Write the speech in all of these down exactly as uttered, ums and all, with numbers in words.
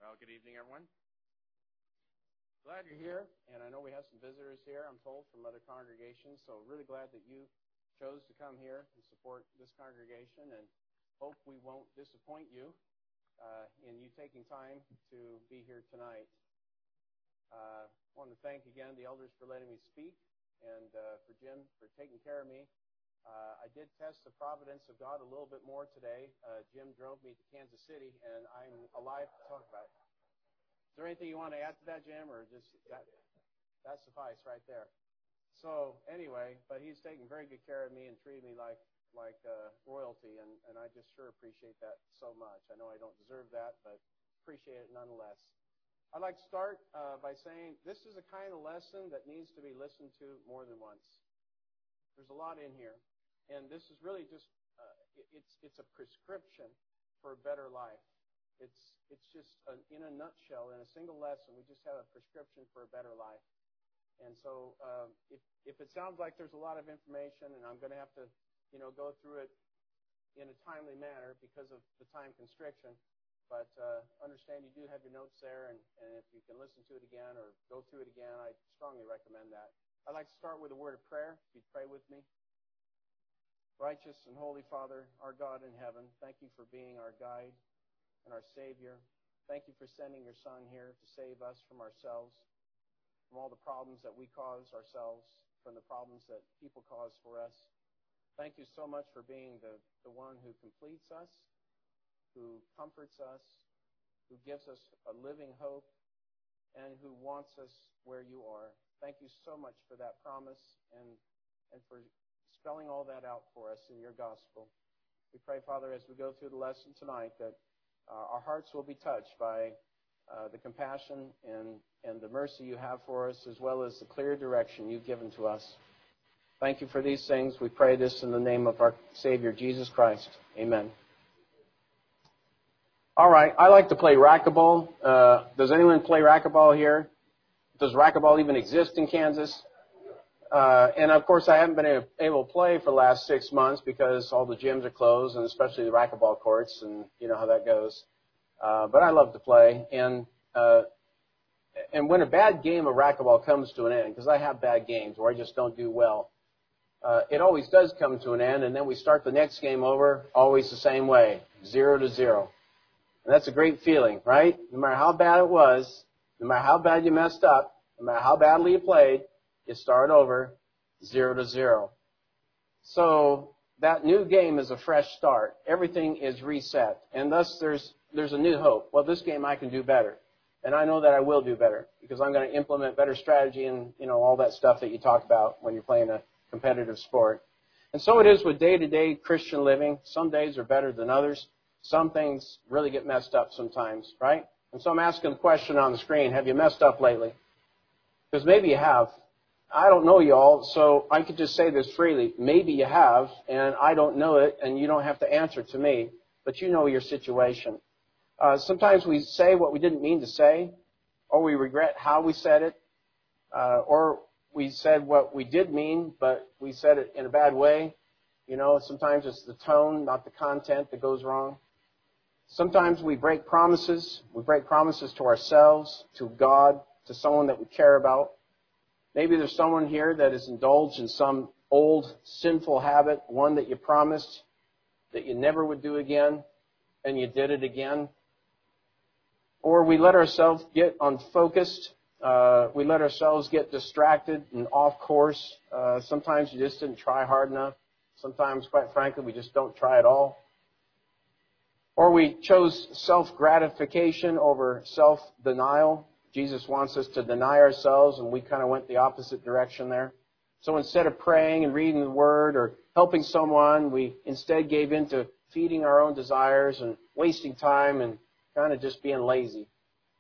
Well, good evening, everyone. Glad you're here, and I know we have some visitors here, I'm told, from other congregations, so really glad that you chose to come here and support this congregation, and hope we won't disappoint you uh, in you taking time to be here tonight. Uh, I want to thank again the elders for letting me speak, and uh, for Jim for taking care of me. Uh, I did test the providence of God a little bit more today. Uh, Jim drove me to Kansas City, and I'm alive to talk about it. Is there anything you want to add to that, Jim, or just that, that suffice right there? So anyway, but he's taken very good care of me and treated me like like uh, royalty, and, and I just sure appreciate that so much. I know I don't deserve that, but appreciate it nonetheless. I'd like to start uh, by saying this is a kind of lesson that needs to be listened to more than once. There's a lot in here, and this is really just uh, it's it's a prescription for a better life. It's it's just a, in a nutshell, in a single lesson, we just have a prescription for a better life. And so uh, if if it sounds like there's a lot of information, and I'm going to have to, you know, go through it in a timely manner because of the time constriction, but uh, understand you do have your notes there, and, and if you can listen to it again or go through it again, I strongly recommend that. I'd like to start with a word of prayer. If you'd pray with me. Righteous and holy Father, our God in heaven, thank you for being our guide and our Savior. Thank you for sending your Son here to save us from ourselves, from all the problems that we cause ourselves, from the problems that people cause for us. Thank you so much for being the, the one who completes us, who comforts us, who gives us a living hope, and who wants us where you are. Thank you so much for that promise and, and for spelling all that out for us in your gospel. We pray, Father, as we go through the lesson tonight, that uh, our hearts will be touched by uh, the compassion and, and the mercy you have for us, as well as the clear direction you've given to us. Thank you for these things. We pray this in the name of our Savior, Jesus Christ. Amen. All right, I like to play racquetball. Uh, does anyone play racquetball here? Does racquetball even exist in Kansas? Uh, and, of course, I haven't been able to play for the last six months because all the gyms are closed, and especially the racquetball courts, and you know how that goes. Uh, but I love to play. And uh, and when a bad game of racquetball comes to an end, because I have bad games where I just don't do well, uh, it always does come to an end, and then we start the next game over always the same way, zero to zero. And that's a great feeling, right? No matter how bad it was, no matter how bad you messed up, no matter how badly you played, you start over, zero to zero. So that new game is a fresh start. Everything is reset. And thus there's there's a new hope. Well, this game I can do better. And I know that I will do better because I'm going to implement better strategy and, you know, all that stuff that you talk about when you're playing a competitive sport. And so it is with day-to-day Christian living. Some days are better than others. Some things really get messed up sometimes, right? And so I'm asking the question on the screen, have you messed up lately? Because maybe you have. I don't know you all, so I could just say this freely. Maybe you have, and I don't know it, and you don't have to answer to me, but you know your situation. Uh, sometimes we say what we didn't mean to say, or we regret how we said it, uh, or we said what we did mean, but we said it in a bad way. You know, sometimes it's the tone, not the content that goes wrong. Sometimes we break promises. We break promises to ourselves, to God, to someone that we care about. Maybe there's someone here that is indulged in some old sinful habit, one that you promised that you never would do again, and you did it again. Or we let ourselves get unfocused. Uh, we let ourselves get distracted and off course. Uh, sometimes you just didn't try hard enough. Sometimes, quite frankly, we just don't try at all. Or we chose self-gratification over self-denial. Jesus wants us to deny ourselves, and we kind of went the opposite direction there. So instead of praying and reading the Word or helping someone, we instead gave in to feeding our own desires and wasting time and kind of just being lazy.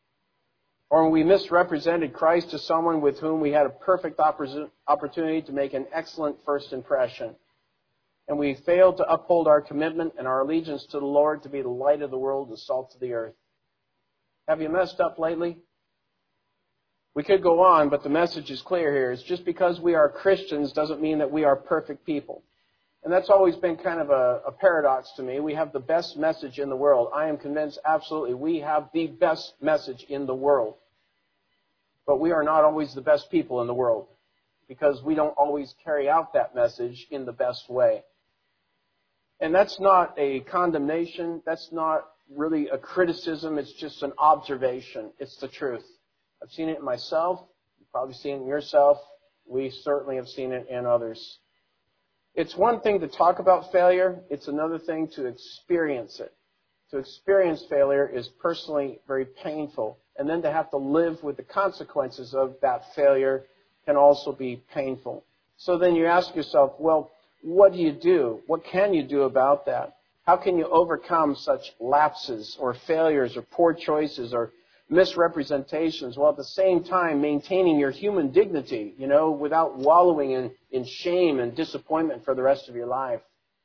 Or we misrepresented Christ to someone with whom we had a perfect opportunity to make an excellent first impression. And we failed to uphold our commitment and our allegiance to the Lord to be the light of the world, the salt of the earth. Have you messed up lately? We could go on, but the message is clear here. It's just because we are Christians doesn't mean that we are perfect people. And that's always been kind of a, a paradox to me. We have the best message in the world. I am convinced absolutely we have the best message in the world. But we are not always the best people in the world because we don't always carry out that message in the best way. And that's not a condemnation. That's not really a criticism. It's just an observation. It's the truth. I've seen it in myself. You've probably seen it in yourself. We certainly have seen it in others. It's one thing to talk about failure. It's another thing to experience it. To experience failure is personally very painful. And then to have to live with the consequences of that failure can also be painful. So then you ask yourself, well, what do you do? What can you do about that? How can you overcome such lapses or failures or poor choices or misrepresentations while at the same time maintaining your human dignity, you know, without wallowing in, in shame and disappointment for the rest of your life?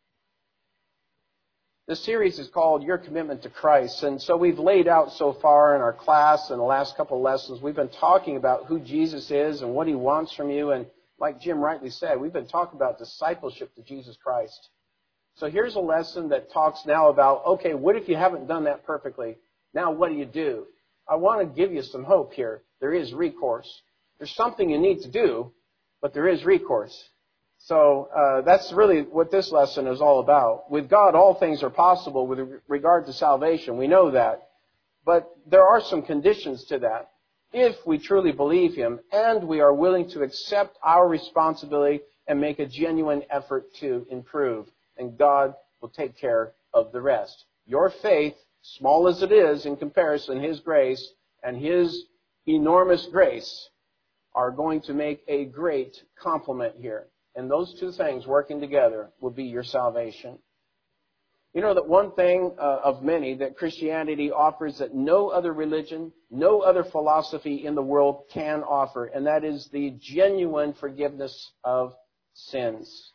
This series is called Your Commitment to Christ. And so we've laid out so far in our class and the last couple of lessons, we've been talking about who Jesus is and what He wants from you. And like Jim rightly said, we've been talking about discipleship to Jesus Christ. So here's a lesson that talks now about, okay, what if you haven't done that perfectly? Now what do you do? I want to give you some hope here. There is recourse. There's something you need to do, but there is recourse. So uh, that's really what this lesson is all about. With God, all things are possible with regard to salvation. We know that. But there are some conditions to that. If we truly believe Him and we are willing to accept our responsibility and make a genuine effort to improve, and God will take care of the rest. Your faith, small as it is in comparison, His grace and His enormous grace are going to make a great complement here. And those two things working together will be your salvation. You know that one thing uh, of many that Christianity offers that no other religion, no other philosophy in the world can offer, and that is the genuine forgiveness of sins.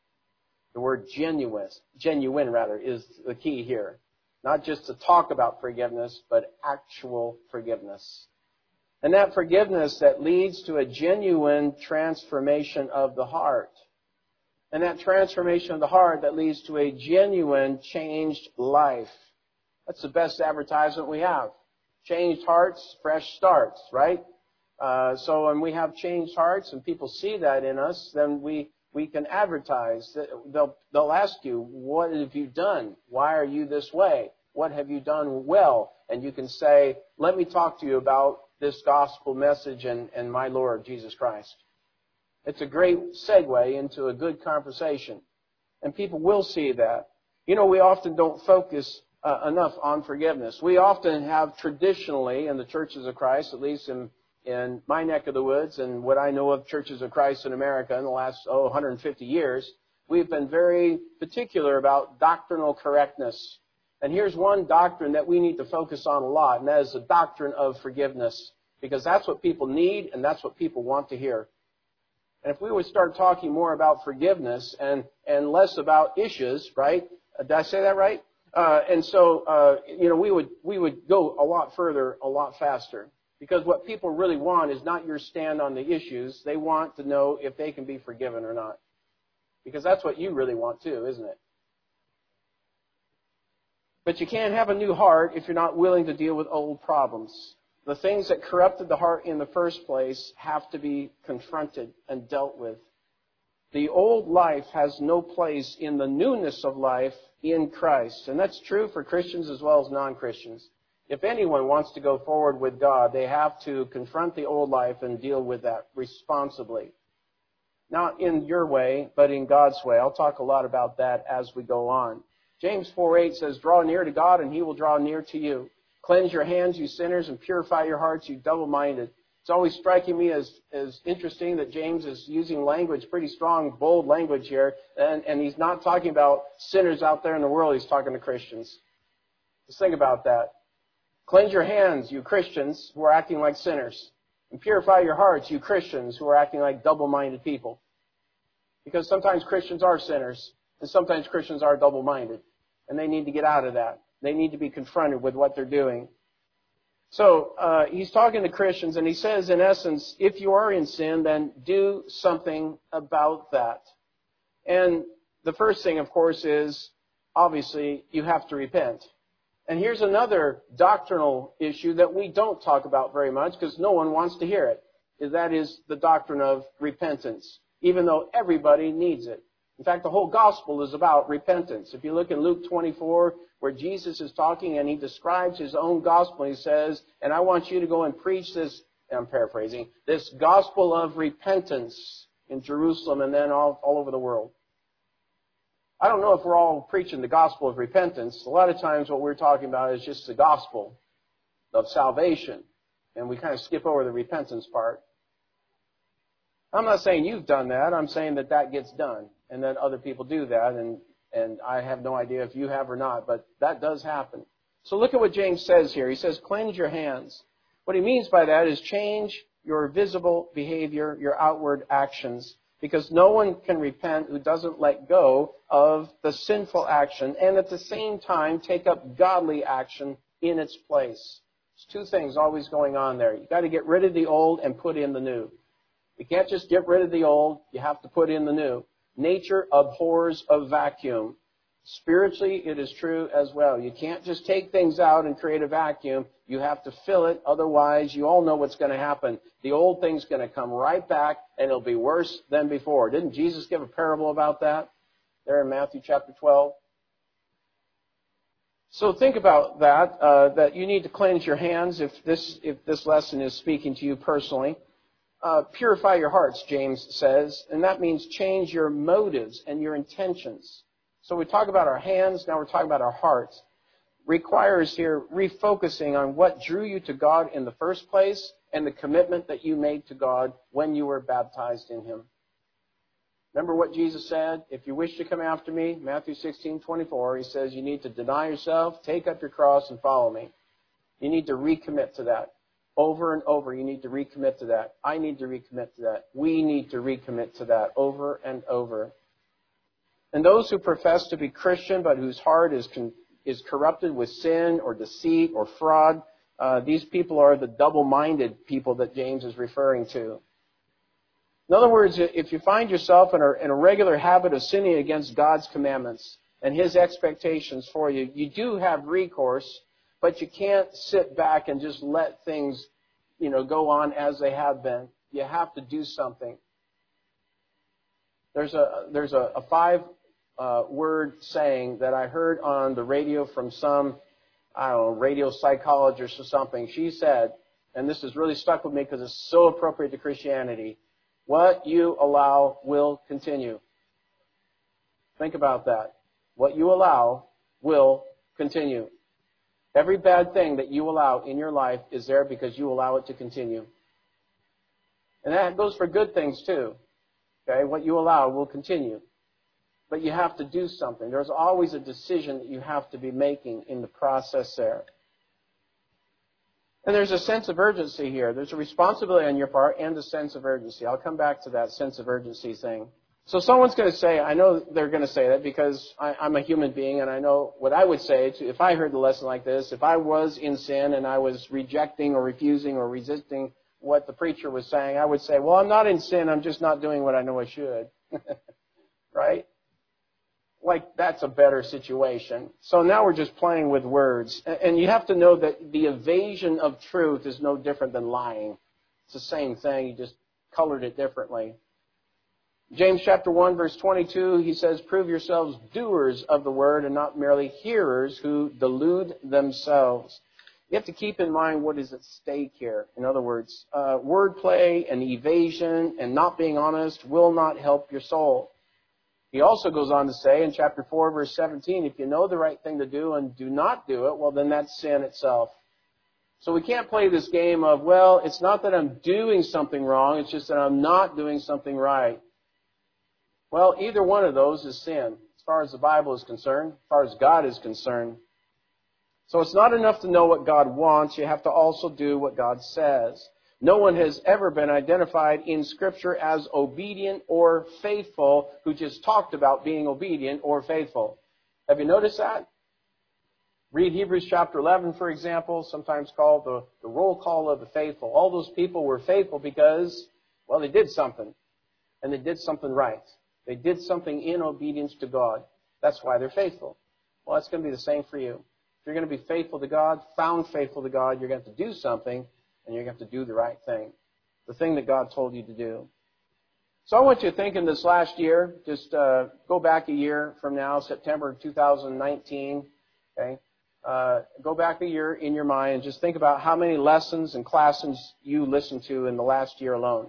The word genuine, genuine rather, is the key here. Not just to talk about forgiveness, but actual forgiveness. And that forgiveness that leads to a genuine transformation of the heart. And that transformation of the heart that leads to a genuine changed life. That's the best advertisement we have. Changed hearts, fresh starts, right? Uh, so when we have changed hearts and people see that in us, then we, we can advertise. They'll, they'll ask you, what have you done? Why are you this way? What have you done well? And you can say, let me talk to you about this gospel message and, and my Lord Jesus Christ. It's a great segue into a good conversation. And people will see that. You know, we often don't focus uh, enough on forgiveness. We often have traditionally in the churches of Christ, at least in, in my neck of the woods and what I know of churches of Christ in America in the last, oh, one hundred fifty years, we've been very particular about doctrinal correctness. And here's one doctrine that we need to focus on a lot, and that is the doctrine of forgiveness. Because that's what people need, and that's what people want to hear. And if we would start talking more about forgiveness and, and less about issues, right? Uh, did I say that right? Uh, and so, uh, you know, we would we would go a lot further, a lot faster. Because what people really want is not your stand on the issues. They want to know if they can be forgiven or not. Because that's what you really want too, isn't it? But you can't have a new heart if you're not willing to deal with old problems. The things that corrupted the heart in the first place have to be confronted and dealt with. The old life has no place in the newness of life in Christ. And that's true for Christians as well as non-Christians. If anyone wants to go forward with God, they have to confront the old life and deal with that responsibly. Not in your way, but in God's way. I'll talk a lot about that as we go on. James four eight says, draw near to God and He will draw near to you. Cleanse your hands, you sinners, and purify your hearts, you double-minded. It's always striking me as, as interesting that James is using language, pretty strong, bold language here, and, and he's not talking about sinners out there in the world, he's talking to Christians. Just think about that. Cleanse your hands, you Christians who are acting like sinners, and purify your hearts, you Christians who are acting like double-minded people. Because sometimes Christians are sinners, and sometimes Christians are double-minded, and they need to get out of that. They need to be confronted with what they're doing. So uh, he's talking to Christians, and he says, in essence, if you are in sin, then do something about that. And the first thing, of course, is obviously you have to repent. And here's another doctrinal issue that we don't talk about very much because no one wants to hear it. Is that is the doctrine of repentance, even though everybody needs it. In fact, the whole gospel is about repentance. If you look in Luke twenty-four, where Jesus is talking and he describes his own gospel, he says, and I want you to go and preach this, I'm paraphrasing, this gospel of repentance in Jerusalem and then all, all over the world. I don't know if we're all preaching the gospel of repentance. A lot of times what we're talking about is just the gospel of salvation. And we kind of skip over the repentance part. I'm not saying you've done that. I'm saying that that gets done. And that other people do that. And, and I have no idea if you have or not. But that does happen. So look at what James says here. He says, cleanse your hands. What he means by that is change your visible behavior, your outward actions. Because no one can repent who doesn't let go of the sinful action and at the same time take up godly action in its place. There's two things always going on there. You've got to get rid of the old and put in the new. You can't just get rid of the old. You have to put in the new. Nature abhors a vacuum. Spiritually, it is true as well. You can't just take things out and create a vacuum. You have to fill it. Otherwise, you all know what's going to happen. The old thing's going to come right back, and it'll be worse than before. Didn't Jesus give a parable about that there in Matthew chapter twelve? So think about that, uh, that you need to cleanse your hands if this, if this lesson is speaking to you personally. Uh, purify your hearts, James says, and that means change your motives and your intentions. So we talk about our hands, now we're talking about our hearts. Requires here refocusing on what drew you to God in the first place and the commitment that you made to God when you were baptized in Him. Remember what Jesus said? If you wish to come after me, Matthew sixteen twenty-four, He says you need to deny yourself, take up your cross, and follow me. You need to recommit to that. Over and over, you need to recommit to that. I need to recommit to that. We need to recommit to that over and over. And those who profess to be Christian but whose heart is con- is corrupted with sin or deceit or fraud, uh, these people are the double-minded people that James is referring to. In other words, if you find yourself in a, in a regular habit of sinning against God's commandments and His expectations for you, you do have recourse, but you can't sit back and just let things, you know, go on as they have been. You have to do something. There's a there's a, a five uh, word saying that I heard on the radio from some, I don't know, radio psychologist or something. She said, and this has really stuck with me because it's so appropriate to Christianity, what you allow will continue. Think about that. What you allow will continue. Every bad thing that you allow in your life is there because you allow it to continue. And that goes for good things too. Okay, what you allow will continue. But you have to do something. There's always a decision that you have to be making in the process there. And there's a sense of urgency here. There's a responsibility on your part and a sense of urgency. I'll come back to that sense of urgency thing. So someone's going to say, I know they're going to say that because I, I'm a human being and I know what I would say to, if I heard a lesson like this, if I was in sin and I was rejecting or refusing or resisting what the preacher was saying, I would say, well, I'm not in sin, I'm just not doing what I know I should. Right? Like, that's a better situation. So now we're just playing with words. And you have to know that the evasion of truth is no different than lying. It's the same thing, you just colored it differently. James chapter one, verse twenty-two, he says, prove yourselves doers of the word and not merely hearers who delude themselves. You have to keep in mind what is at stake here. In other words, uh, wordplay and evasion and not being honest will not help your soul. He also goes on to say in chapter four, verse seventeen, if you know the right thing to do and do not do it, well, then that's sin itself. So we can't play this game of, well, it's not that I'm doing something wrong, it's just that I'm not doing something right. Well, either one of those is sin, as far as the Bible is concerned, as far as God is concerned. So it's not enough to know what God wants, you have to also do what God says. No one has ever been identified in Scripture as obedient or faithful who just talked about being obedient or faithful. Have you noticed that? Read Hebrews chapter eleven, for example, sometimes called the, the roll call of the faithful. All those people were faithful because, well, they did something. And they did something right. They did something in obedience to God. That's why they're faithful. Well, that's going to be the same for you. If you're going to be faithful to God, found faithful to God, you're going to have to do something, and you're going to have to do the right thing, the thing that God told you to do. So I want you to think in this last year, just uh, go back a year from now, September two thousand nineteen, okay? Uh, go back a year in your mind and just think about how many lessons and classes you listened to in the last year alone.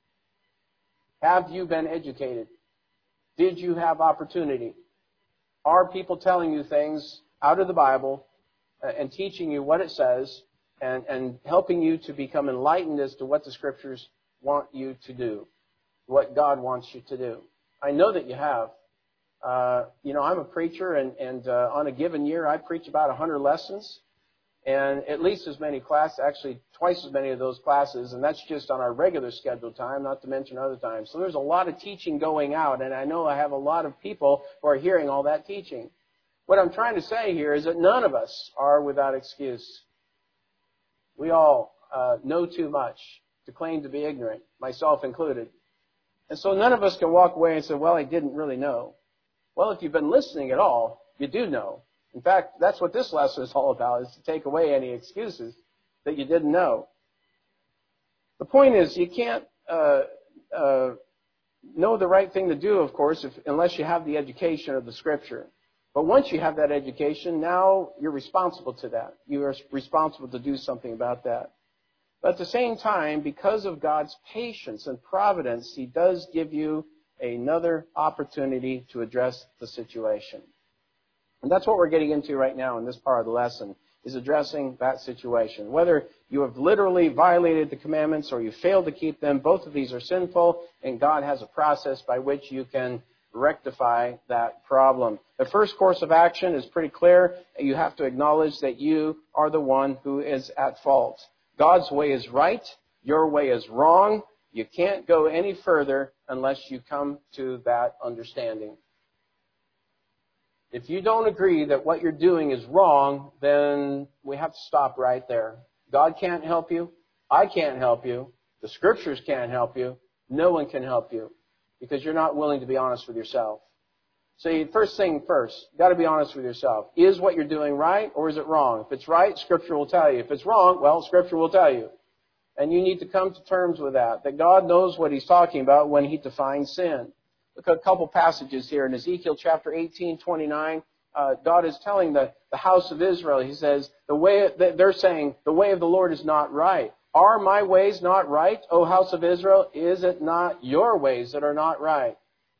Have you been educated? Did you have opportunity? Are people telling you things out of the Bible uh, and teaching you what it says and, and helping you to become enlightened as to what the Scriptures want you to do, what God wants you to do? I know that you have. Uh, you know, I'm a preacher, and, and uh, on a given year, I preach about one hundred lessons, and at least as many classes, actually twice as many of those classes, and that's just on our regular scheduled time, not to mention other times. So there's a lot of teaching going out, and I know I have a lot of people who are hearing all that teaching. What I'm trying to say here is that none of us are without excuse. We all uh, know too much to claim to be ignorant, myself included. And so none of us can walk away and say, well, I didn't really know. Well, if you've been listening at all, you do know. In fact, that's what this lesson is all about, is to take away any excuses that you didn't know. The point is, you can't uh, uh, know the right thing to do, of course, if, unless you have the education of the Scripture. But once you have that education, now you're responsible to that. You are responsible to do something about that. But at the same time, because of God's patience and providence, He does give you another opportunity to address the situation. And that's what we're getting into right now in this part of the lesson, is addressing that situation. Whether you have literally violated the commandments or you failed to keep them, both of these are sinful, and God has a process by which you can rectify that problem. The first course of action is pretty clear. You have to acknowledge that you are the one who is at fault. God's way is right. Your way is wrong. You can't go any further unless you come to that understanding. If you don't agree that what you're doing is wrong, then we have to stop right there. God can't help you. I can't help you. The Scriptures can't help you. No one can help you because you're not willing to be honest with yourself. See, first thing first, you've got to be honest with yourself. Is what you're doing right or is it wrong? If it's right, Scripture will tell you. If it's wrong, well, Scripture will tell you. And you need to come to terms with that, that God knows what He's talking about when He defines sin. Look at a couple passages here. In Ezekiel chapter eighteen, twenty-nine, uh, God is telling the, the house of Israel, He says, the way they're saying, the way of the Lord is not right. Are my ways not right, O house of Israel? Is it not your ways that are not right?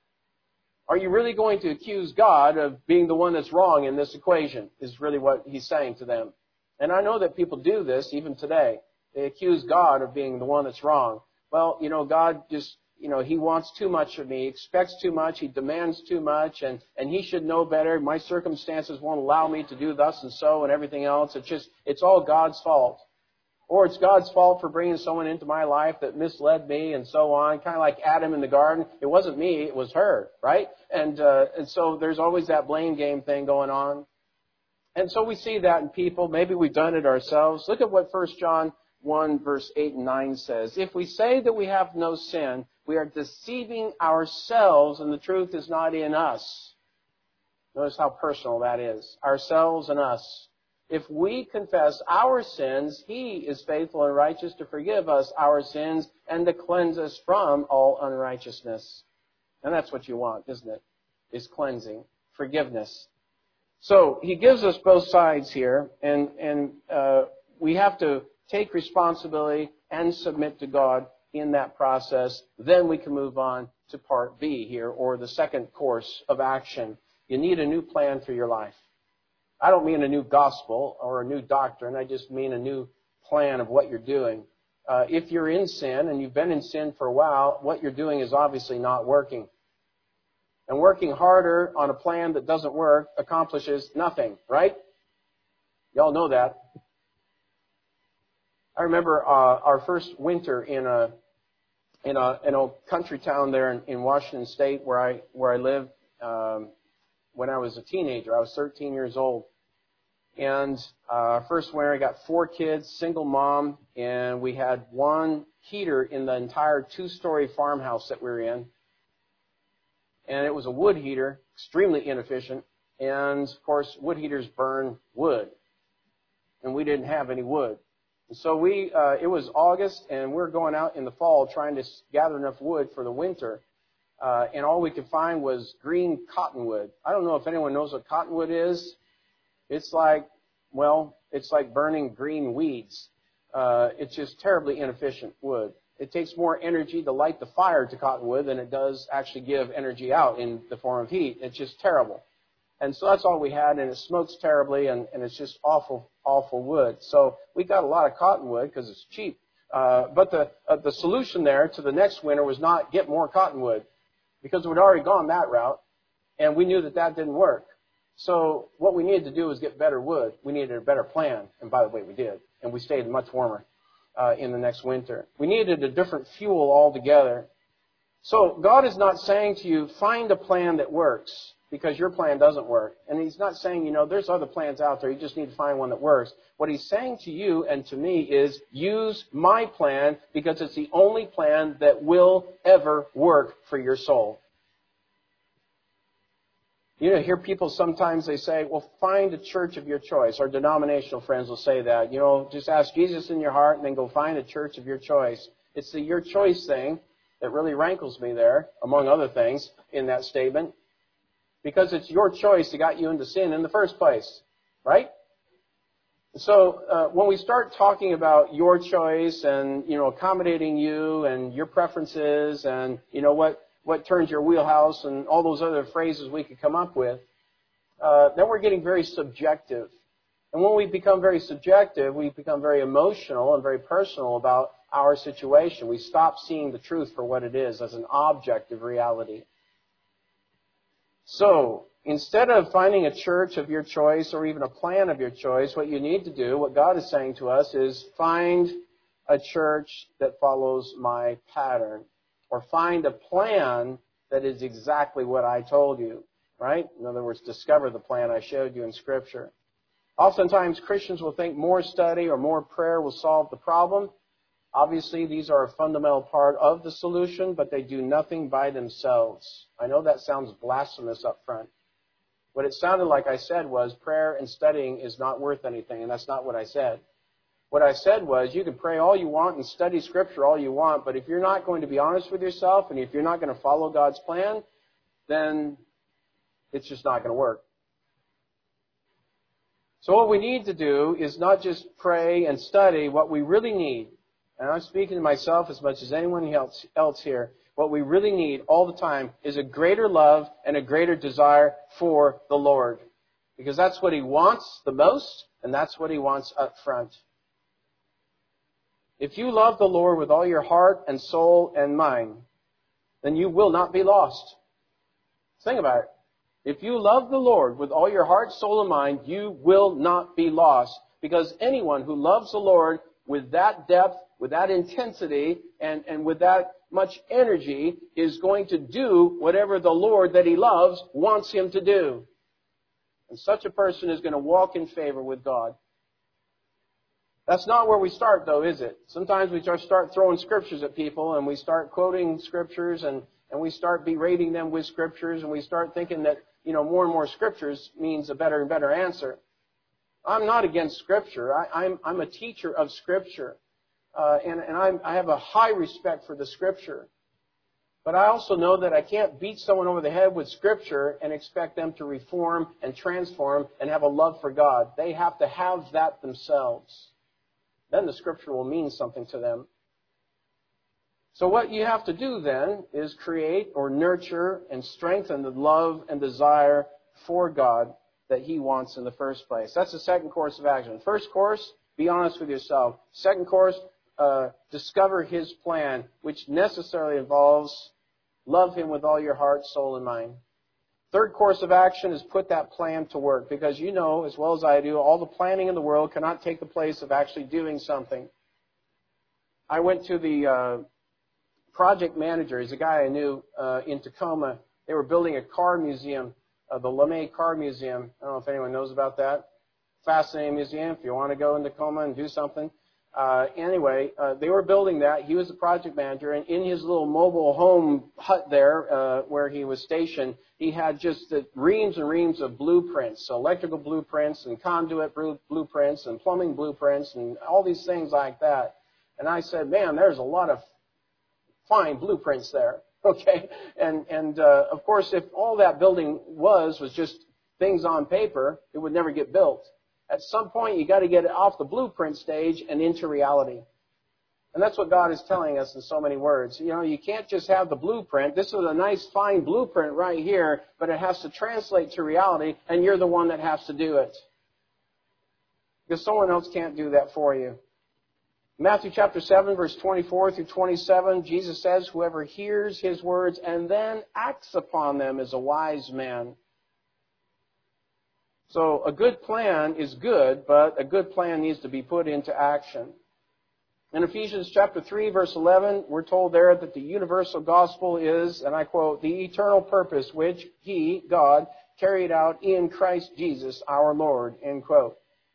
Are you really going to accuse God of being the one that's wrong in this equation, is really what He's saying to them. And I know that people do this even today. They accuse God of being the one that's wrong. Well, you know, God just, you know, He wants too much of me. He expects too much. He demands too much. And, and He should know better. My circumstances won't allow me to do thus and so and everything else. It's just, it's all God's fault. Or it's God's fault for bringing someone into my life that misled me and so on. Kind of like Adam in the garden. It wasn't me, it was her, right? And, uh, and so there's always that blame game thing going on. And so we see that in people. Maybe we've done it ourselves. Look at what First John one verse eight and nine says. If we say that we have no sin, we are deceiving ourselves and the truth is not in us. Notice how personal that is. Ourselves and us. If we confess our sins, He is faithful and righteous to forgive us our sins and to cleanse us from all unrighteousness. And that's what you want, isn't it? Is cleansing, forgiveness. So He gives us both sides here, and, and uh, we have to take responsibility and submit to God in that process. Then we can move on to part B here, or the second course of action. You need a new plan for your life. I don't mean a new gospel or a new doctrine. I just mean a new plan of what you're doing. Uh, if you're in sin and you've been in sin for a while, what you're doing is obviously not working. And working harder on a plan that doesn't work accomplishes nothing, right? Y'all know that. I remember uh, our first winter in a in a in a country town there in, in Washington State where I where I lived um, when I was a teenager. I was thirteen years old, and uh, first winter I got four kids, single mom, and we had one heater in the entire two-story farmhouse that we were in. and it was a wood heater, extremely inefficient. And, of course, wood heaters burn wood, and we didn't have any wood. And so we, uh, it was August, and we we're going out in the fall trying to gather enough wood for the winter. Uh, and all we could find was green cottonwood. I don't know if anyone knows what cottonwood is. It's like, well, it's like burning green weeds. Uh, it's just terribly inefficient wood. It takes more energy to light the fire to cottonwood than it does actually give energy out in the form of heat. It's just terrible. And so that's all we had, and it smokes terribly, and, and it's just awful, awful wood. So we got a lot of cottonwood because it's cheap. Uh, but the uh, the solution there to the next winter was not get more cottonwood, because we'd already gone that route, and we knew that that didn't work. So what we needed to do was get better wood. We needed a better plan, and by the way, we did, and we stayed much warmer uh, in the next winter. We needed a different fuel altogether. So God is not saying to you, find a plan that works, because your plan doesn't work. And He's not saying, you know, there's other plans out there. You just need to find one that works. What He's saying to you and to me is use my plan, because it's the only plan that will ever work for your soul. You know, hear people sometimes, they say, well, find a church of your choice. Our denominational friends will say that. You know, just ask Jesus in your heart and then go find a church of your choice. It's the your choice thing that really rankles me there, among other things, in that statement. Because it's your choice that got you into sin in the first place, right? So uh, when we start talking about your choice and, you know, accommodating you and your preferences and, you know, what, what turns your wheelhouse and all those other phrases we could come up with, uh, then we're getting very subjective. And when we become very subjective, we become very emotional and very personal about our situation. We stop seeing the truth for what it is as an objective reality. So, instead of finding a church of your choice or even a plan of your choice, what you need to do, what God is saying to us, is find a church that follows my pattern. Or find a plan that is exactly what I told you, right? In other words, discover the plan I showed you in Scripture. Oftentimes, Christians will think more study or more prayer will solve the problem. Obviously, these are a fundamental part of the solution, but they do nothing by themselves. I know that sounds blasphemous up front. What it sounded like I said was prayer and studying is not worth anything, and that's not what I said. What I said was you can pray all you want and study Scripture all you want, but if you're not going to be honest with yourself and if you're not going to follow God's plan, then it's just not going to work. So what we need to do is not just pray and study. What we really need, and I'm speaking to myself as much as anyone else, else here, what we really need all the time is a greater love and a greater desire for the Lord. Because that's what He wants the most, and that's what He wants up front. If you love the Lord with all your heart and soul and mind, then you will not be lost. Think about it. If you love the Lord with all your heart, soul, and mind, you will not be lost. Because anyone who loves the Lord with that depth, with that intensity, and, and with that much energy is going to do whatever the Lord that he loves wants him to do. And such a person is going to walk in favor with God. That's not where we start, though, is it? Sometimes we just start throwing scriptures at people, and we start quoting scriptures, and, and we start berating them with scriptures, and we start thinking that, you know, more and more scriptures means a better and better answer. I'm not against Scripture. I, I'm, I'm a teacher of Scripture. Uh, and and I'm, I have a high respect for the Scripture. But I also know that I can't beat someone over the head with Scripture and expect them to reform and transform and have a love for God. They have to have that themselves. Then the Scripture will mean something to them. So what you have to do then is create or nurture and strengthen the love and desire for God that He wants in the first place. That's the second course of action. First course, be honest with yourself. Second course, uh, discover His plan, which necessarily involves love Him with all your heart, soul, and mind. Third course of action is put that plan to work, because you know, as well as I do, all the planning in the world cannot take the place of actually doing something. I went to the uh, project manager. He's a guy I knew uh, in Tacoma. They were building a car museum. Uh, the LeMay Car Museum. I don't know if anyone knows about that. Fascinating museum. If you want to go in Tacoma and do something. Uh, anyway, uh, they were building that. He was the project manager, and in his little mobile home hut there, uh, where he was stationed, he had just the reams and reams of blueprints, so electrical blueprints and conduit blueprints and plumbing blueprints and all these things like that. And I said, man, there's a lot of fine blueprints there. Okay, and and uh, of course, if all that building was was just things on paper, it would never get built. At some point, you got to get it off the blueprint stage and into reality. And that's what God is telling us in so many words. You know, you can't just have the blueprint. This is a nice, fine blueprint right here, but it has to translate to reality, and you're the one that has to do it. Because someone else can't do that for you. Matthew chapter seven, verse twenty-four through twenty-seven, Jesus says, whoever hears his words and then acts upon them is a wise man. So a good plan is good, but a good plan needs to be put into action. In Ephesians chapter three, verse eleven, we're told there that the universal gospel is, and I quote, the eternal purpose which He, God, carried out in Christ Jesus our Lord, end quote.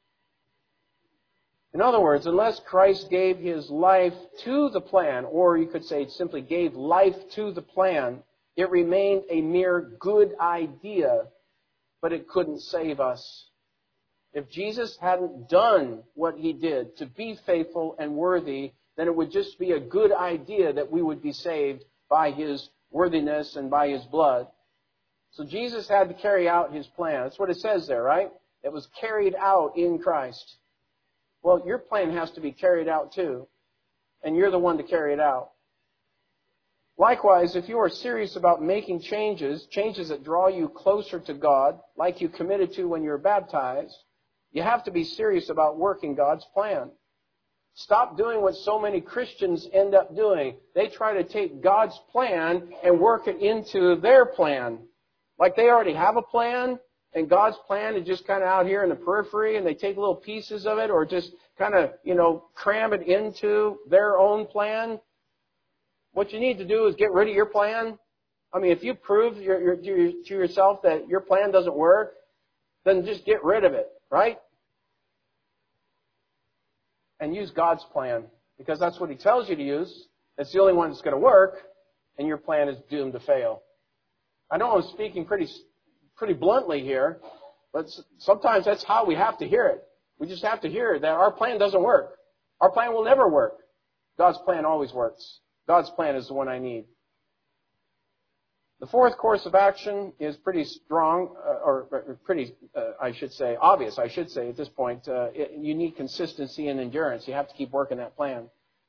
In other words, unless Christ gave His life to the plan, or you could say simply gave life to the plan, it remained a mere good idea, but it couldn't save us. If Jesus hadn't done what He did to be faithful and worthy, then it would just be a good idea that we would be saved by His worthiness and by His blood. So Jesus had to carry out His plan. That's what it says there, right? It was carried out in Christ. Well, your plan has to be carried out too, and you're the one to carry it out. Likewise, if you are serious about making changes, changes that draw you closer to God, like you committed to when you were baptized, you have to be serious about working God's plan. Stop doing what so many Christians end up doing. They try to take God's plan and work it into their plan. Like they already have a plan, and God's plan is just kind of out here in the periphery, and they take little pieces of it or just kind of, you know, cram it into their own plan. What you need to do is get rid of your plan. I mean, if you prove your, your, to yourself that your plan doesn't work, then just get rid of it, right? And use God's plan, because that's what He tells you to use. It's the only one that's going to work, and your plan is doomed to fail. I know I'm speaking pretty pretty bluntly here, but sometimes that's how we have to hear it. We just have to hear that our plan doesn't work. Our plan will never work. God's plan always works. God's plan is the one I need. The fourth course of action is pretty strong, uh, or, or pretty, uh, I should say, obvious, I should say at this point. Uh, it, you need consistency and endurance. You have to keep working that plan.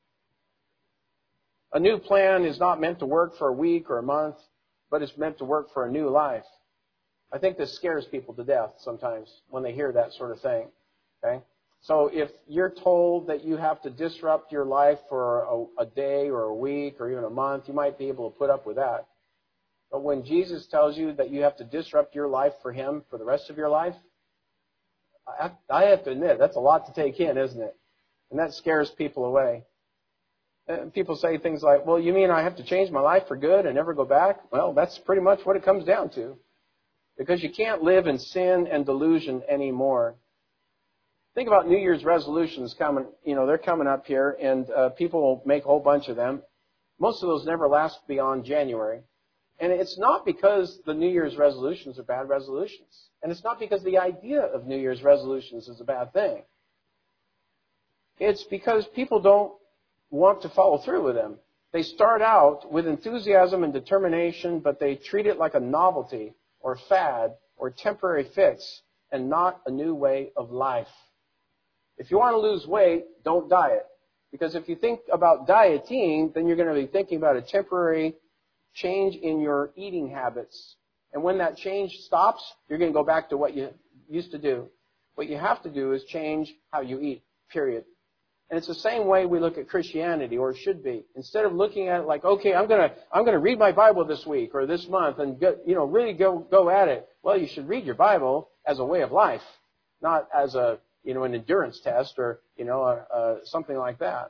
A new plan is not meant to work for a week or a month, but it's meant to work for a new life. I think this scares people to death sometimes when they hear that sort of thing. Okay? So if you're told that you have to disrupt your life for a, a day or a week or even a month, you might be able to put up with that. But when Jesus tells you that you have to disrupt your life for Him for the rest of your life, I, I have to admit, that's a lot to take in, isn't it? And that scares people away. And people say things like, well, you mean I have to change my life for good and never go back? Well, that's pretty much what it comes down to. Because you can't live in sin and delusion anymore. Think about New Year's resolutions coming, you know, they're coming up here, and uh, people will make a whole bunch of them. Most of those never last beyond January. And it's not because the New Year's resolutions are bad resolutions. And it's not because the idea of New Year's resolutions is a bad thing. It's because people don't want to follow through with them. They start out with enthusiasm and determination, but they treat it like a novelty or fad or temporary fix and not a new way of life. If you want to lose weight, don't diet. Because if you think about dieting, then you're going to be thinking about a temporary change in your eating habits. And when that change stops, you're going to go back to what you used to do. What you have to do is change how you eat, period. And it's the same way we look at Christianity, or it should be. Instead of looking at it like, okay, I'm going to I'm going to read my Bible this week or this month and go, you know, really go go at it. Well, you should read your Bible as a way of life, not as a, you know, an endurance test or, you know, a, a, something like that.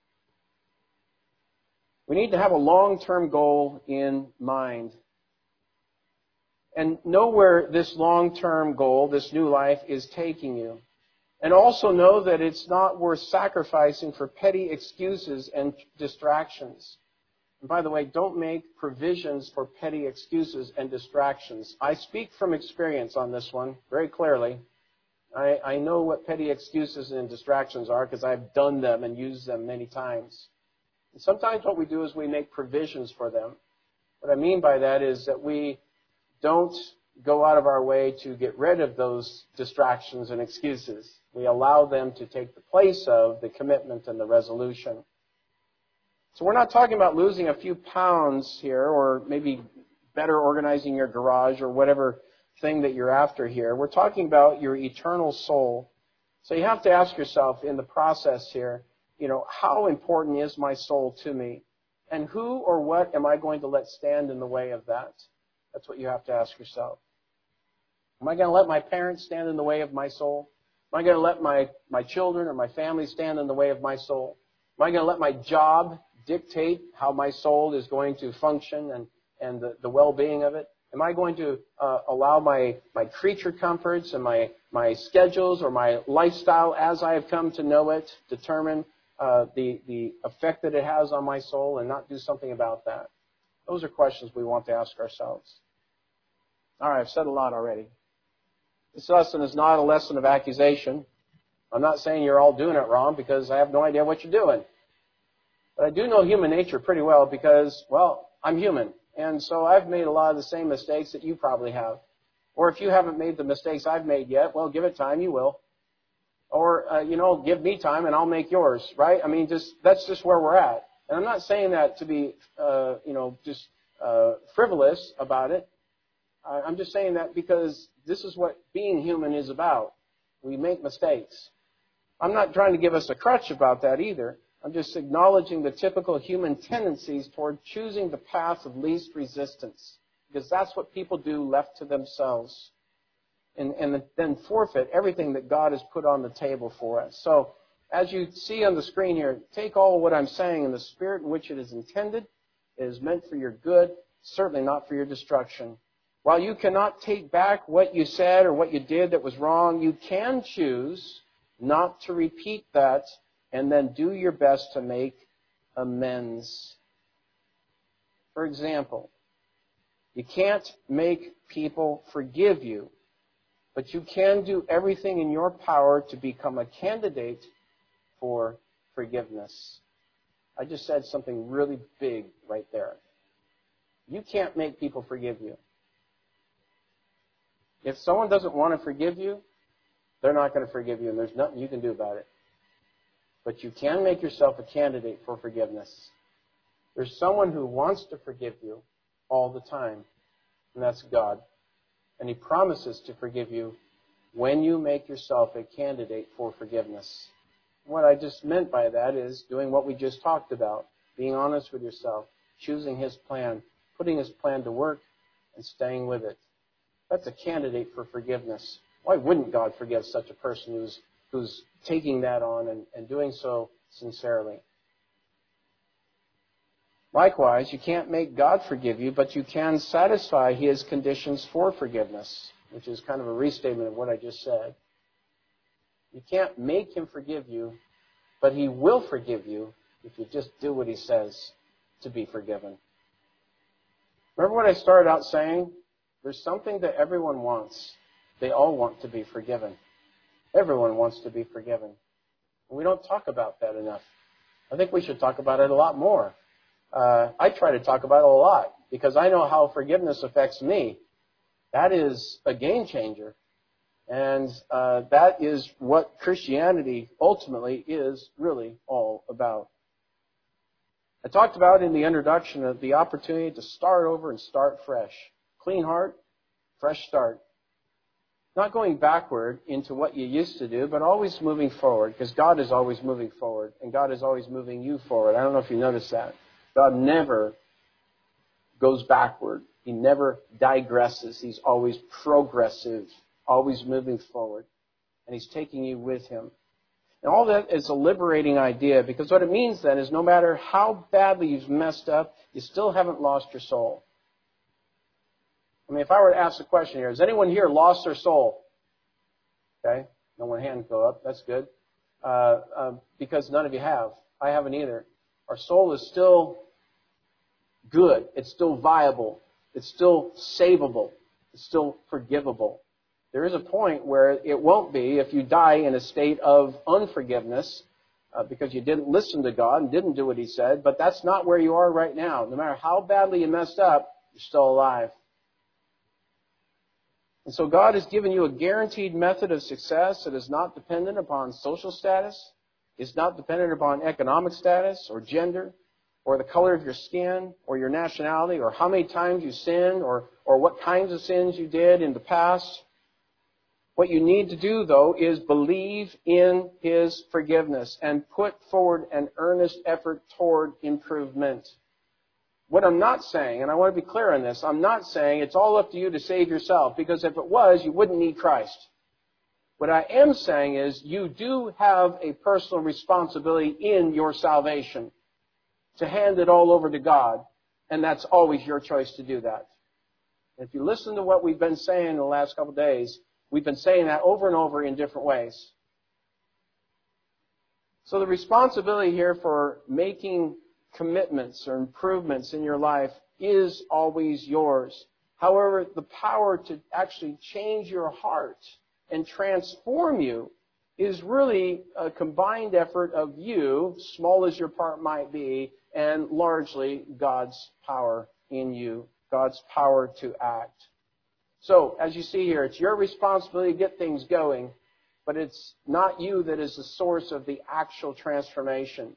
We need to have a long-term goal in mind. And know where this long-term goal, this new life, is taking you. And also know that it's not worth sacrificing for petty excuses and distractions. And by the way, don't make provisions for petty excuses and distractions. I speak from experience on this one very clearly. I, I know what petty excuses and distractions are because I've done them and used them many times. And sometimes what we do is we make provisions for them. What I mean by that is that we don't go out of our way to get rid of those distractions and excuses. We allow them to take the place of the commitment and the resolution. So we're not talking about losing a few pounds here or maybe better organizing your garage or whatever thing that you're after here. We're talking about your eternal soul. So you have to ask yourself in the process here, you know, how important is my soul to me? And who or what am I going to let stand in the way of that? That's what you have to ask yourself. Am I going to let my parents stand in the way of my soul? Am I going to let my, my children or my family stand in the way of my soul? Am I going to let my job dictate how my soul is going to function and, and the, the well-being of it? Am I going to uh, allow my, my creature comforts and my, my schedules or my lifestyle as I have come to know it determine uh, the, the effect that it has on my soul and not do something about that? Those are questions we want to ask ourselves. All right, I've said a lot already. This lesson is not a lesson of accusation. I'm not saying you're all doing it wrong because I have no idea what you're doing. But I do know human nature pretty well because, well, I'm human. And so I've made a lot of the same mistakes that you probably have. Or if you haven't made the mistakes I've made yet, well, give it time, you will. Or, uh, you know, give me time and I'll make yours, right? I mean, just that's just where we're at. And I'm not saying that to be, uh, you know, just uh, frivolous about it. I'm just saying that because this is what being human is about. We make mistakes. I'm not trying to give us a crutch about that either. I'm just acknowledging the typical human tendencies toward choosing the path of least resistance, because that's what people do left to themselves, and, and then forfeit everything that God has put on the table for us. So as you see on the screen here, take all what I'm saying in the spirit in which it is intended. It is meant for your good, certainly not for your destruction. While you cannot take back what you said or what you did that was wrong, you can choose not to repeat that and then do your best to make amends. For example, you can't make people forgive you, but you can do everything in your power to become a candidate for forgiveness. I just said something really big right there. You can't make people forgive you. If someone doesn't want to forgive you, they're not going to forgive you, and there's nothing you can do about it. But you can make yourself a candidate for forgiveness. There's someone who wants to forgive you all the time, and that's God. And He promises to forgive you when you make yourself a candidate for forgiveness. What I just meant by that is doing what we just talked about, being honest with yourself, choosing His plan, putting His plan to work, and staying with it. That's a candidate for forgiveness. Why wouldn't God forgive such a person who's who's taking that on and, and doing so sincerely? Likewise, you can't make God forgive you, but you can satisfy His conditions for forgiveness, which is kind of a restatement of what I just said. You can't make Him forgive you, but He will forgive you if you just do what He says to be forgiven. Remember what I started out saying? There's something that everyone wants. They all want to be forgiven. Everyone wants to be forgiven. And we don't talk about that enough. I think we should talk about it a lot more. Uh, I try to talk about it a lot because I know how forgiveness affects me. That is a game changer. And uh, that is what Christianity ultimately is really all about. I talked about in the introduction of the opportunity to start over and start fresh. Clean heart, fresh start. Not going backward into what you used to do, but always moving forward, because God is always moving forward, and God is always moving you forward. I don't know if you noticed that. God never goes backward. He never digresses. He's always progressive, always moving forward, and He's taking you with Him. And all that is a liberating idea, because what it means then is no matter how badly you've messed up, you still haven't lost your soul. I mean, if I were to ask the question here, has anyone here lost their soul? Okay? No one hand go up. That's good. Uh, uh, because none of you have. I haven't either. Our soul is still good. It's still viable. It's still savable. It's still forgivable. There is a point where it won't be if you die in a state of unforgiveness uh, because you didn't listen to God and didn't do what He said. But that's not where you are right now. No matter how badly you messed up, you're still alive. And so God has given you a guaranteed method of success that is not dependent upon social status. It's not dependent upon economic status or gender or the color of your skin or your nationality or how many times you sinned or, or what kinds of sins you did in the past. What you need to do, though, is believe in His forgiveness and put forward an earnest effort toward improvement. What I'm not saying, and I want to be clear on this, I'm not saying it's all up to you to save yourself, because if it was, you wouldn't need Christ. What I am saying is you do have a personal responsibility in your salvation to hand it all over to God, and that's always your choice to do that. And if you listen to what we've been saying in the last couple of days, we've been saying that over and over in different ways. So the responsibility here for making commitments or improvements in your life is always yours. However, the power to actually change your heart and transform you is really a combined effort of you, small as your part might be, and largely God's power in you, God's power to act. So, as you see here, it's your responsibility to get things going, but it's not you that is the source of the actual transformation.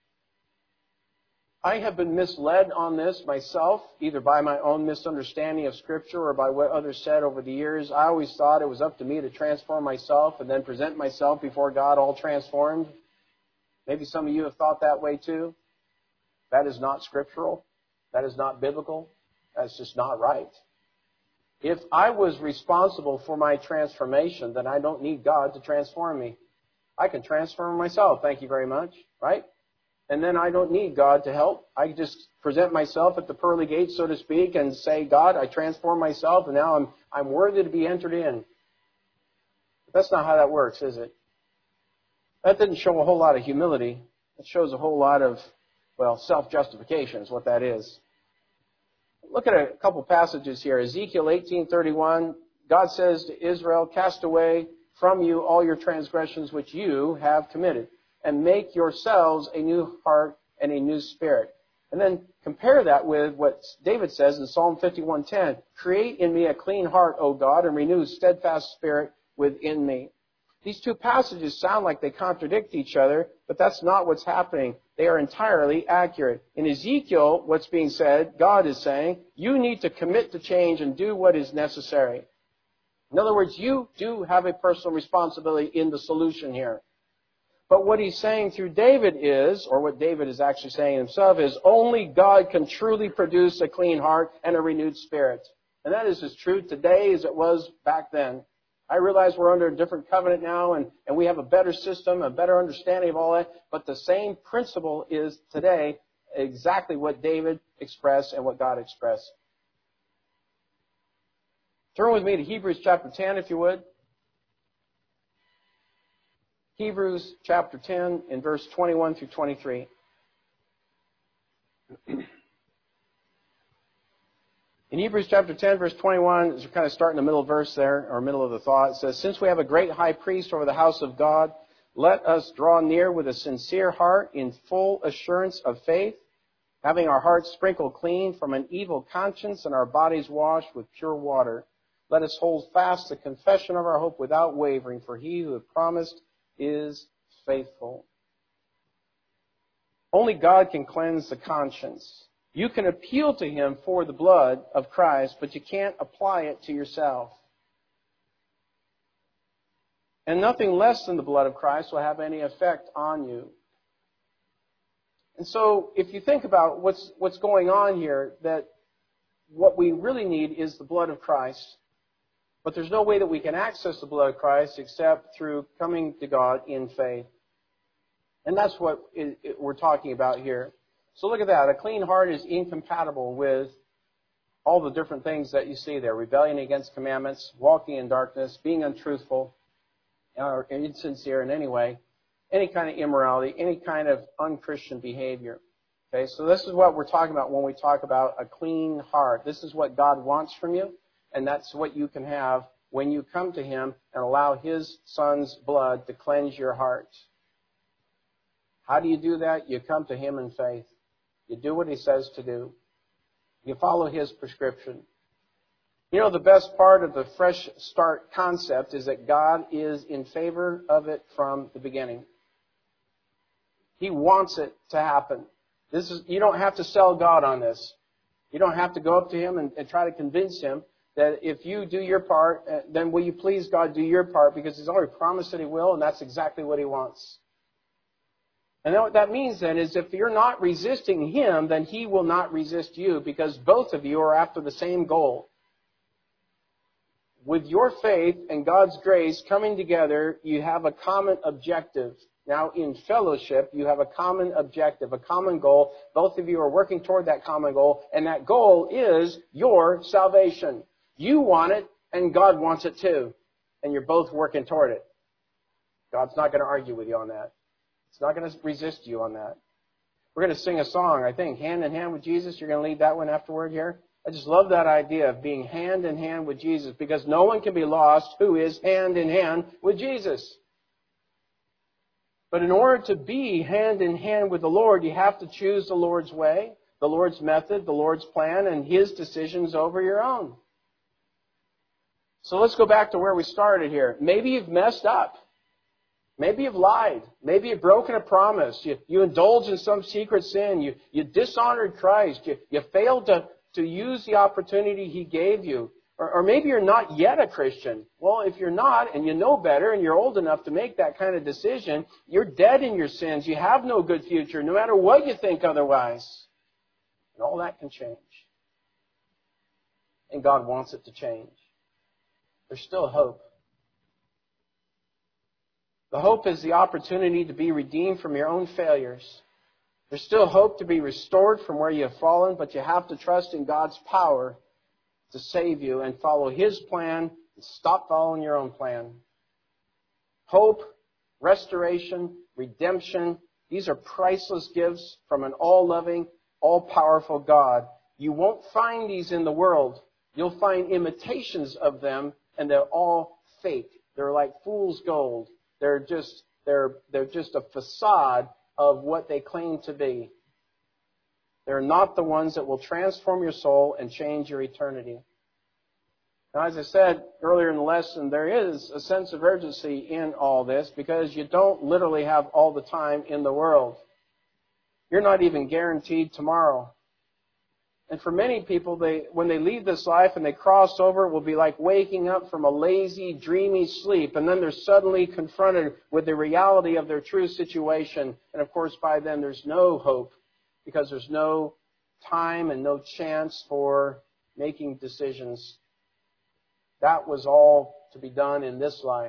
I have been misled on this myself, either by my own misunderstanding of Scripture or by what others said over the years. I always thought it was up to me to transform myself and then present myself before God all transformed. Maybe some of you have thought that way too. That is not scriptural. That is not biblical. That's just not right. If I was responsible for my transformation, then I don't need God to transform me. I can transform myself, thank you very much, right? And then I don't need God to help. I just present myself at the pearly gates, so to speak, and say, God, I transform myself, and now I'm I'm worthy to be entered in. But that's not how that works, is it? That didn't show a whole lot of humility. It shows a whole lot of, well, self-justification is what that is. Look at a couple passages here. Ezekiel eighteen thirty-one, God says to Israel, cast away from you all your transgressions which you have committed, and make yourselves a new heart and a new spirit. And then compare that with what David says in Psalm fifty-one ten, create in me a clean heart, O God, and renew a steadfast spirit within me. These two passages sound like they contradict each other, but that's not what's happening. They are entirely accurate. In Ezekiel, what's being said, God is saying, you need to commit to change and do what is necessary. In other words, you do have a personal responsibility in the solution here. But what he's saying through David is, or what David is actually saying himself, is only God can truly produce a clean heart and a renewed spirit. And that is as true today as it was back then. I realize we're under a different covenant now, and, and we have a better system, a better understanding of all that, but the same principle is today exactly what David expressed and what God expressed. Turn with me to Hebrews chapter ten, if you would. Hebrews chapter ten in verse twenty-one through twenty-three. In Hebrews chapter ten, verse twenty-one, as we kind of start in the middle of the verse there, or middle of the thought, it says, since we have a great high priest over the house of God, let us draw near with a sincere heart in full assurance of faith, having our hearts sprinkled clean from an evil conscience and our bodies washed with pure water. Let us hold fast the confession of our hope without wavering, for he who had promised is faithful. Only God can cleanse the conscience. You can appeal to Him for the blood of Christ, but you can't apply it to yourself. And nothing less than the blood of Christ will have any effect on you. And so, if you think about what's what's going on here, that what we really need is the blood of Christ. But there's no way that we can access the blood of Christ except through coming to God in faith. And that's what it, it, we're talking about here. So look at that. A clean heart is incompatible with all the different things that you see there. Rebellion against commandments, walking in darkness, being untruthful. or insincere in any way, any kind of immorality, any kind of unchristian behavior. Okay, so this is what we're talking about when we talk about a clean heart. This is what God wants from you, and that's what you can have when you come to Him and allow His Son's blood to cleanse your heart. How do you do that? You come to Him in faith. You do what He says to do. You follow His prescription. You know, the best part of the fresh start concept is that God is in favor of it from the beginning. He wants it to happen. This is, you don't have to sell God on this. You don't have to go up to Him and, and try to convince Him that if you do your part, uh, then will you please God do your part, because He's already promised that He will, and that's exactly what He wants. And then what that means then is if you're not resisting Him, then He will not resist you, because both of you are after the same goal. With your faith and God's grace coming together, you have a common objective. Now, in fellowship, you have a common objective, a common goal. Both of you are working toward that common goal, and that goal is your salvation. You want it, and God wants it too. And you're both working toward it. God's not going to argue with you on that. It's not going to resist you on that. We're going to sing a song, I think, Hand in Hand with Jesus. You're going to lead that one afterward here. I just love that idea of being hand in hand with Jesus, because no one can be lost who is hand in hand with Jesus. But in order to be hand in hand with the Lord, you have to choose the Lord's way, the Lord's method, the Lord's plan, and His decisions over your own. So let's go back to where we started here. Maybe you've messed up. Maybe you've lied. Maybe you've broken a promise. You, you indulged in some secret sin. You, you dishonored Christ. You, you failed to, to use the opportunity He gave you. Or, or maybe you're not yet a Christian. Well, if you're not, and you know better, and you're old enough to make that kind of decision, you're dead in your sins. You have no good future, no matter what you think otherwise. And all that can change. And God wants it to change. There's still hope. The hope is the opportunity to be redeemed from your own failures. There's still hope to be restored from where you have fallen, but you have to trust in God's power to save you and follow His plan and stop following your own plan. Hope, restoration, redemption, these are priceless gifts from an all-loving, all-powerful God. You won't find these in the world. You'll find imitations of them, and they're all fake. They're like fool's gold. They're just, they're, they're just a facade of what they claim to be. They're not the ones that will transform your soul and change your eternity. Now, as I said earlier in the lesson, there is a sense of urgency in all this, because you don't literally have all the time in the world. You're not even guaranteed tomorrow. And for many people, they when they leave this life and they cross over, it will be like waking up from a lazy, dreamy sleep. And then they're suddenly confronted with the reality of their true situation. And of course, by then, there's no hope, because there's no time and no chance for making decisions. That was all to be done in this life.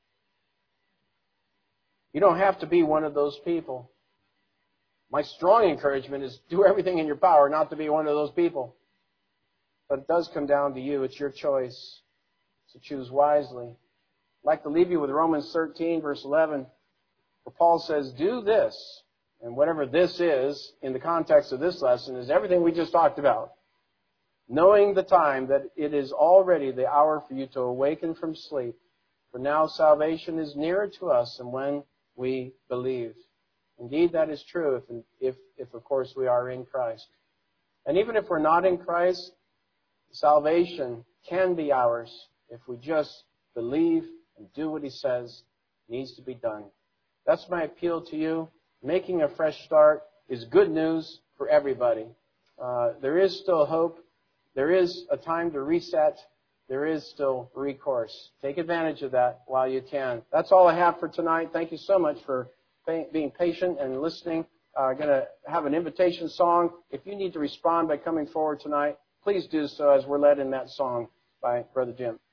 You don't have to be one of those people. My strong encouragement is do everything in your power not to be one of those people. But it does come down to you. It's your choice. So choose wisely. I'd like to leave you with Romans thirteen, verse eleven, where Paul says, do this. And whatever this is, in the context of this lesson, is everything we just talked about. Knowing the time that it is already the hour for you to awaken from sleep. For now salvation is nearer to us than when we believe. Indeed, that is true if, if, if, of course, we are in Christ. And even if we're not in Christ, salvation can be ours if we just believe and do what He says needs to be done. That's my appeal to you. Making a fresh start is good news for everybody. Uh, there is still hope. There is a time to reset. There is still recourse. Take advantage of that while you can. That's all I have for tonight. Thank you so much for being patient and listening. I'm uh, going to have an invitation song. If you need to respond by coming forward tonight, please do so as we're led in that song by Brother Jim.